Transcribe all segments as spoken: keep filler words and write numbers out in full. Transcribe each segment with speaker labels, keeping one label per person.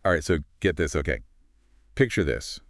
Speaker 1: All right, so get this. Okay. Picture this.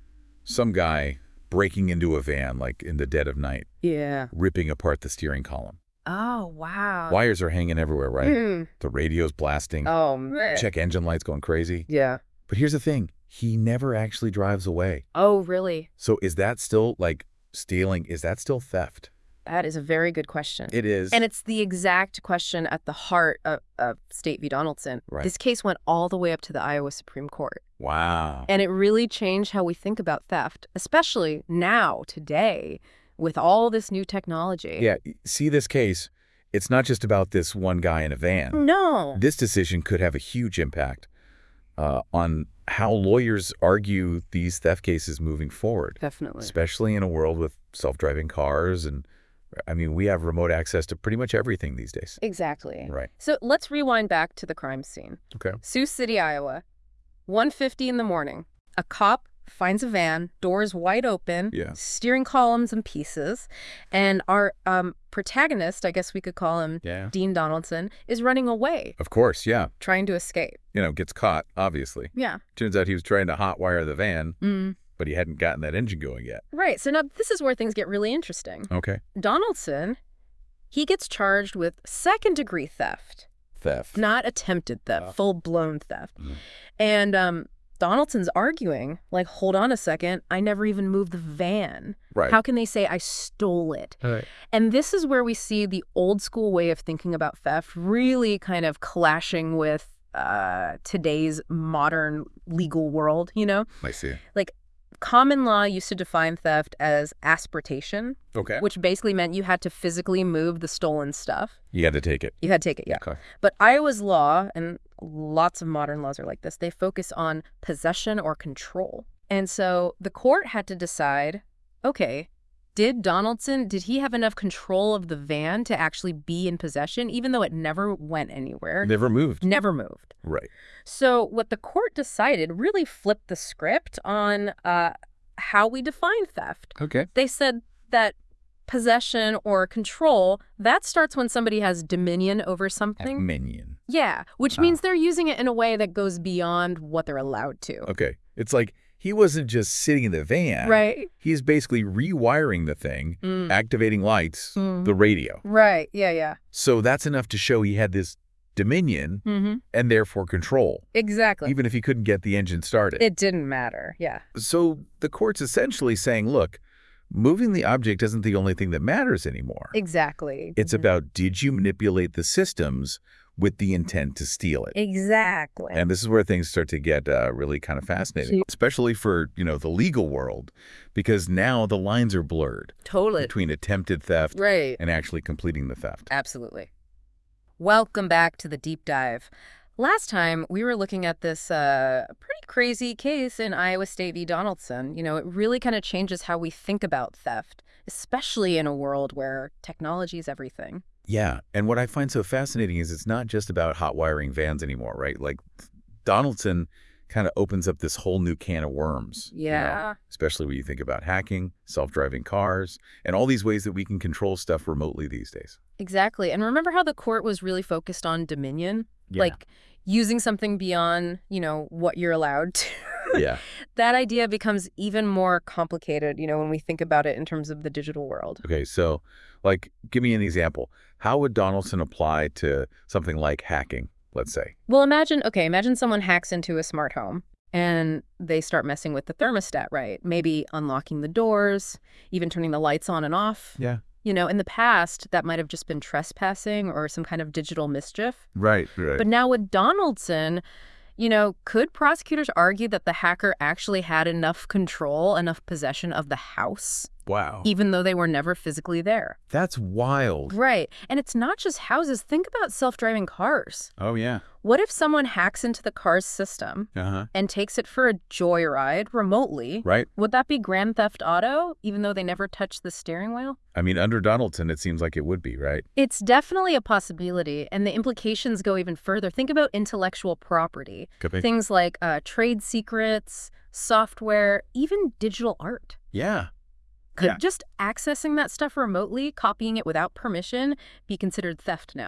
Speaker 1: Some guy breaking into a van, like in the dead of night.
Speaker 2: Yeah.
Speaker 1: Ripping apart the steering column.
Speaker 2: Oh, wow.
Speaker 1: Wires are hanging everywhere, right? Mm. The radio's blasting.
Speaker 2: Oh, man.
Speaker 1: Check engine lights going crazy.
Speaker 2: Yeah.
Speaker 1: But here's the thing. He never actually drives away.
Speaker 2: Oh, really?
Speaker 1: So is that still, like, stealing? Is that still theft?
Speaker 2: That is a very good question.
Speaker 1: It is.
Speaker 2: And it's the exact question at the heart of, of State v. Donaldson.
Speaker 1: Right.
Speaker 2: This case went all the way up to the Iowa Supreme Court.
Speaker 1: Wow.
Speaker 2: And it really changed how we think about theft, especially now, today, with all this new technology.
Speaker 1: Yeah, see this case, it's not just about this one guy in a van.
Speaker 2: No.
Speaker 1: This decision could have a huge impact uh, on how lawyers argue these theft cases moving forward.
Speaker 2: Definitely.
Speaker 1: Especially in a world with self-driving cars and I mean, we have remote access to pretty much everything these days.
Speaker 2: Exactly.
Speaker 1: Right.
Speaker 2: So let's rewind back to the crime scene.
Speaker 1: Okay.
Speaker 2: Sioux City, Iowa, one fifty in the morning. A cop finds a van, doors wide open,
Speaker 1: yeah.
Speaker 2: steering columns in pieces, and our um, protagonist, I guess we could call him
Speaker 1: yeah.
Speaker 2: Dean Donaldson, is running away.
Speaker 1: Of course, yeah.
Speaker 2: Trying to escape.
Speaker 1: You know, gets caught, obviously.
Speaker 2: Yeah.
Speaker 1: Turns out he was trying to hotwire the van.
Speaker 2: Mm.
Speaker 1: But he hadn't gotten that engine going yet.
Speaker 2: Right. So now this is where things get really interesting.
Speaker 1: Okay.
Speaker 2: Donaldson, he gets charged with second-degree theft.
Speaker 1: Theft.
Speaker 2: Not attempted theft,
Speaker 1: Oh.
Speaker 2: full-blown theft.
Speaker 1: Mm.
Speaker 2: And um, Donaldson's arguing, like, hold on a second, I never even moved the van.
Speaker 1: Right.
Speaker 2: How can they say I stole it?
Speaker 1: Right.
Speaker 2: And this is where we see the old-school way of thinking about theft really kind of clashing with uh, today's modern legal world, you know?
Speaker 1: I see.
Speaker 2: Like, common law used to define theft as asportation,
Speaker 1: okay.
Speaker 2: which basically meant you had to physically move the stolen stuff.
Speaker 1: You had to take it.
Speaker 2: You had to take it, yeah.
Speaker 1: Okay.
Speaker 2: But Iowa's law, and lots of modern laws are like this, they focus on possession or control. And so the court had to decide, okay, did Donaldson, did he have enough control of the van to actually be in possession, even though it never went anywhere?
Speaker 1: Never moved.
Speaker 2: Never moved.
Speaker 1: Right.
Speaker 2: So what the court decided really flipped the script on uh, how we define theft.
Speaker 1: Okay.
Speaker 2: They said that possession or control, that starts when somebody has dominion over something.
Speaker 1: Dominion.
Speaker 2: Yeah, which
Speaker 1: Ah.
Speaker 2: means they're using it in a way that goes beyond what they're allowed to.
Speaker 1: Okay. It's like he wasn't just sitting in the van.
Speaker 2: Right.
Speaker 1: He's basically rewiring the thing,
Speaker 2: Mm.
Speaker 1: activating lights,
Speaker 2: Mm.
Speaker 1: the radio.
Speaker 2: Right, yeah, yeah.
Speaker 1: So that's enough to show he had this dominion
Speaker 2: Mm-hmm.
Speaker 1: and therefore control,
Speaker 2: Exactly.
Speaker 1: even if he couldn't get the engine started.
Speaker 2: It didn't matter, yeah.
Speaker 1: So the court's essentially saying, look, moving the object isn't the only thing that matters anymore.
Speaker 2: Exactly.
Speaker 1: It's
Speaker 2: Mhm.
Speaker 1: about, did you manipulate the systems with the intent to steal it?
Speaker 2: Exactly.
Speaker 1: And this is where things start to get uh, really kind of fascinating, especially for, you know, the legal world, because now the lines are blurred
Speaker 2: Totally.
Speaker 1: between attempted theft
Speaker 2: Right.
Speaker 1: and actually completing the theft.
Speaker 2: Absolutely. Welcome back to the deep dive. Last time, we were looking at this uh, pretty crazy case in Iowa State v. Donaldson. You know, it really kind of changes how we think about theft, especially in a world where technology is everything.
Speaker 1: Yeah, and what I find so fascinating is it's not just about hot wiring vans anymore, right? Like Donaldson kind of opens up this whole new can of worms. you know,
Speaker 2: Yeah.
Speaker 1: especially when you think about hacking, self-driving cars, and all these ways that we can control stuff remotely these days.
Speaker 2: Exactly. And remember how the court was really focused on dominion?
Speaker 1: Yeah.
Speaker 2: Like using something beyond, you know, what you're allowed to.
Speaker 1: Yeah.
Speaker 2: That idea becomes even more complicated, you know, when we think about it in terms of the digital world.
Speaker 1: Okay, so like give me an example. How would Donaldson apply to something like hacking, let's say?
Speaker 2: Well, imagine, okay, imagine someone hacks into a smart home and they start messing with the thermostat, right? Maybe unlocking the doors, even turning the lights on and off.
Speaker 1: Yeah.
Speaker 2: You know, in the past, that might have just been trespassing or some kind of digital mischief.
Speaker 1: Right, right.
Speaker 2: But now with Donaldson, you know, could prosecutors argue that the hacker actually had enough control, enough possession of the house,
Speaker 1: Wow.
Speaker 2: even though they were never physically there?
Speaker 1: That's wild.
Speaker 2: Right. And it's not just houses. Think about self-driving cars.
Speaker 1: Oh, yeah.
Speaker 2: What if someone hacks into the car's system
Speaker 1: Uh-huh.
Speaker 2: and takes it for a joyride remotely?
Speaker 1: Right.
Speaker 2: Would that be Grand Theft Auto, even though they never touched the steering wheel?
Speaker 1: I mean, under Donaldson, it seems like it would be, right?
Speaker 2: It's definitely a possibility, and the implications go even further. Think about intellectual property.
Speaker 1: Could
Speaker 2: Things like uh, trade secrets, software, even digital art.
Speaker 1: Yeah.
Speaker 2: Could
Speaker 1: Yeah.
Speaker 2: just accessing that stuff remotely, copying it without permission, be considered theft now?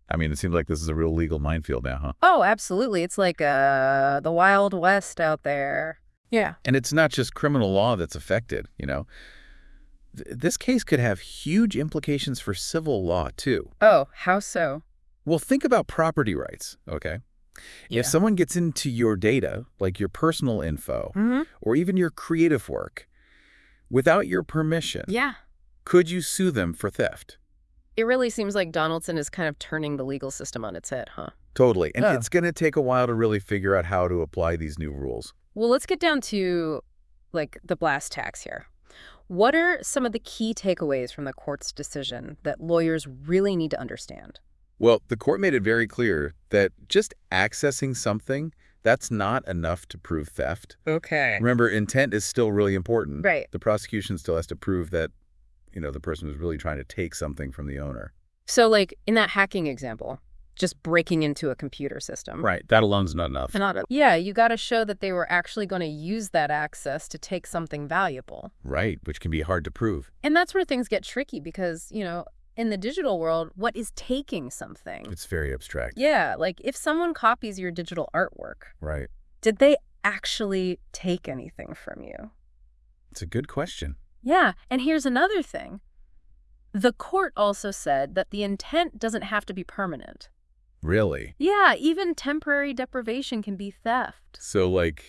Speaker 1: I mean, it seems like this is a real legal minefield now, huh?
Speaker 2: Oh, absolutely. It's like uh, the Wild West out there. Yeah.
Speaker 1: And it's not just criminal law that's affected, you know. Th this case could have huge implications for civil law, too.
Speaker 2: Oh, how so?
Speaker 1: Well, think about property rights, okay?
Speaker 2: Yeah.
Speaker 1: If someone gets into your data, like your personal info,
Speaker 2: Mm-hmm.
Speaker 1: or even your creative work, without your permission,
Speaker 2: Yeah.
Speaker 1: could you sue them for theft?
Speaker 2: It really seems like Donaldson is kind of turning the legal system on its head, huh?
Speaker 1: Totally. And
Speaker 2: Oh.
Speaker 1: it's going to take a while to really figure out how to apply these new rules.
Speaker 2: Well, let's get down to, like, the brass tacks here. What are some of the key takeaways from the court's decision that lawyers really need to understand?
Speaker 1: Well, the court made it very clear that just accessing something, that's not enough to prove theft.
Speaker 2: Okay.
Speaker 1: Remember, intent is still really important.
Speaker 2: Right.
Speaker 1: The prosecution still has to prove that, you know, the person was really trying to take something from the owner.
Speaker 2: So, like, in that hacking example, just breaking into a computer system.
Speaker 1: Right. That alone's not enough.
Speaker 2: Not a, yeah, you got to show that they were actually going to use that access to take something valuable.
Speaker 1: Right, which can be hard to prove.
Speaker 2: And that's where things get tricky because, you know, in the digital world, what is taking something?
Speaker 1: It's very abstract.
Speaker 2: Yeah, like if someone copies your digital artwork,
Speaker 1: Right.
Speaker 2: did they actually take anything from you?
Speaker 1: It's a good question.
Speaker 2: Yeah, and here's another thing. The court also said that the intent doesn't have to be permanent.
Speaker 1: Really?
Speaker 2: Yeah, even temporary deprivation can be theft.
Speaker 1: So, like,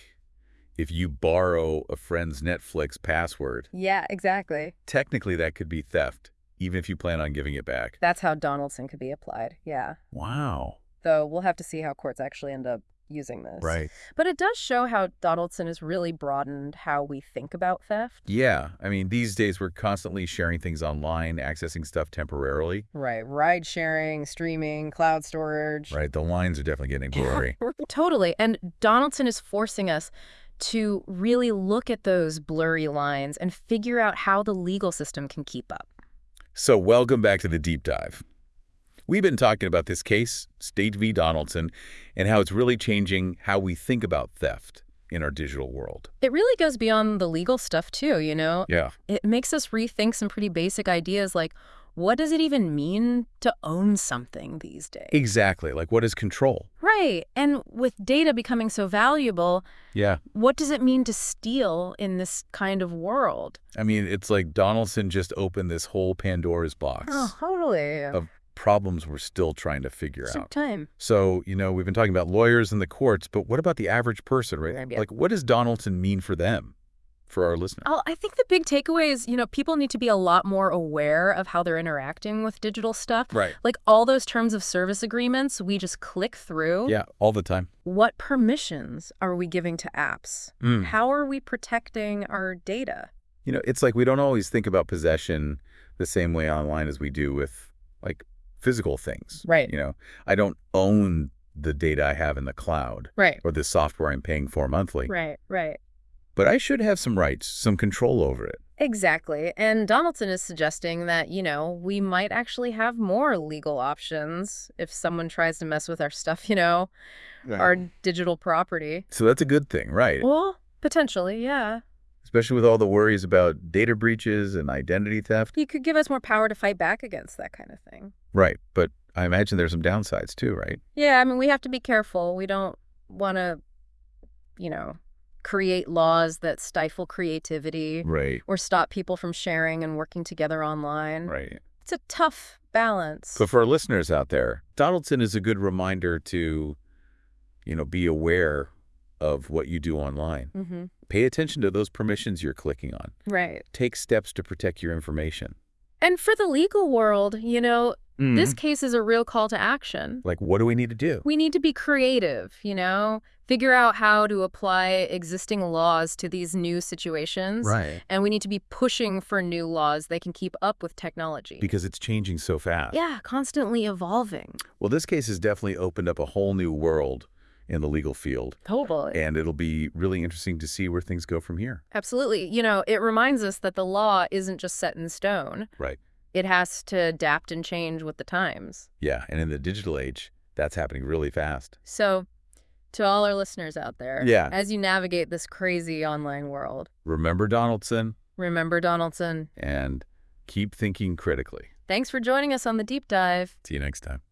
Speaker 1: if you borrow a friend's Netflix password,
Speaker 2: Yeah, exactly.
Speaker 1: technically that could be theft, even if you plan on giving it back.
Speaker 2: That's how Donaldson could be applied, yeah.
Speaker 1: Wow.
Speaker 2: Though we'll have to see how courts actually end up using this.
Speaker 1: Right.
Speaker 2: But it does show how Donaldson has really broadened how we think about theft.
Speaker 1: Yeah. I mean, these days we're constantly sharing things online, accessing stuff temporarily.
Speaker 2: Right, ride sharing, streaming, cloud storage.
Speaker 1: Right. The lines are definitely getting blurry.
Speaker 2: Totally. And Donaldson is forcing us to really look at those blurry lines and figure out how the legal system can keep up.
Speaker 1: So welcome back to the deep dive. We've been talking about this case, State v. Donaldson, and how it's really changing how we think about theft in our digital world.
Speaker 2: It really goes beyond the legal stuff too, you know?
Speaker 1: Yeah.
Speaker 2: It makes us rethink some pretty basic ideas like, what does it even mean to own something these days?
Speaker 1: Exactly. Like, what is control?
Speaker 2: Right. And with data becoming so valuable,
Speaker 1: Yeah.
Speaker 2: what does it mean to steal in this kind of world?
Speaker 1: I mean, it's like Donaldson just opened this whole Pandora's box
Speaker 2: Oh, totally.
Speaker 1: of problems we're still trying to figure
Speaker 2: Some
Speaker 1: out.
Speaker 2: time.
Speaker 1: So, you know, we've been talking about lawyers and the courts, but what about the average person, right?
Speaker 2: Yeah.
Speaker 1: Like, what does Donaldson mean for them, for our listeners?
Speaker 2: Oh, I think the big takeaway is, you know, people need to be a lot more aware of how they're interacting with digital stuff.
Speaker 1: Right.
Speaker 2: Like all those terms of service agreements, we just click through.
Speaker 1: Yeah, all the time.
Speaker 2: What permissions are we giving to apps?
Speaker 1: Mm.
Speaker 2: How are we protecting our data?
Speaker 1: You know, it's like we don't always think about possession the same way online as we do with, like, physical things.
Speaker 2: Right.
Speaker 1: You know, I don't own the data I have in the cloud
Speaker 2: Right.
Speaker 1: or the software I'm paying for monthly.
Speaker 2: Right, right.
Speaker 1: But I should have some rights, some control over it.
Speaker 2: Exactly. And Donaldson is suggesting that, you know, we might actually have more legal options if someone tries to mess with our stuff, you know, our digital property.
Speaker 1: So that's a good thing, right?
Speaker 2: Well, potentially, yeah.
Speaker 1: Especially with all the worries about data breaches and identity theft.
Speaker 2: You could give us more power to fight back against that kind of thing.
Speaker 1: Right. But I imagine there's some downsides too, right?
Speaker 2: Yeah, I mean, we have to be careful. We don't want to, you know, create laws that stifle creativity
Speaker 1: Right.
Speaker 2: or stop people from sharing and working together online.
Speaker 1: Right.
Speaker 2: It's a tough balance.
Speaker 1: But for our listeners out there, Donaldson is a good reminder to, you know, be aware of what you do online.
Speaker 2: Mm-hmm.
Speaker 1: Pay attention to those permissions you're clicking on.
Speaker 2: Right.
Speaker 1: Take steps to protect your information.
Speaker 2: And for the legal world, you know,
Speaker 1: Mm.
Speaker 2: this case is a real call to action.
Speaker 1: Like, what do we need to do?
Speaker 2: We need to be creative, you know, figure out how to apply existing laws to these new situations.
Speaker 1: Right.
Speaker 2: And we need to be pushing for new laws that can keep up with technology.
Speaker 1: Because it's changing so fast.
Speaker 2: Yeah, constantly evolving.
Speaker 1: Well, this case has definitely opened up a whole new world in the legal field.
Speaker 2: Totally.
Speaker 1: And it'll be really interesting to see where things go from here.
Speaker 2: Absolutely. You know, it reminds us that the law isn't just set in stone.
Speaker 1: Right.
Speaker 2: It has to adapt and change with the times.
Speaker 1: Yeah. And in the digital age, that's happening really fast.
Speaker 2: So, to all our listeners out there,
Speaker 1: Yeah.
Speaker 2: as you navigate this crazy online world,
Speaker 1: Remember Donaldson
Speaker 2: remember Donaldson.
Speaker 1: and keep thinking critically.
Speaker 2: Thanks for joining us on The Deep Dive.
Speaker 1: See you next time.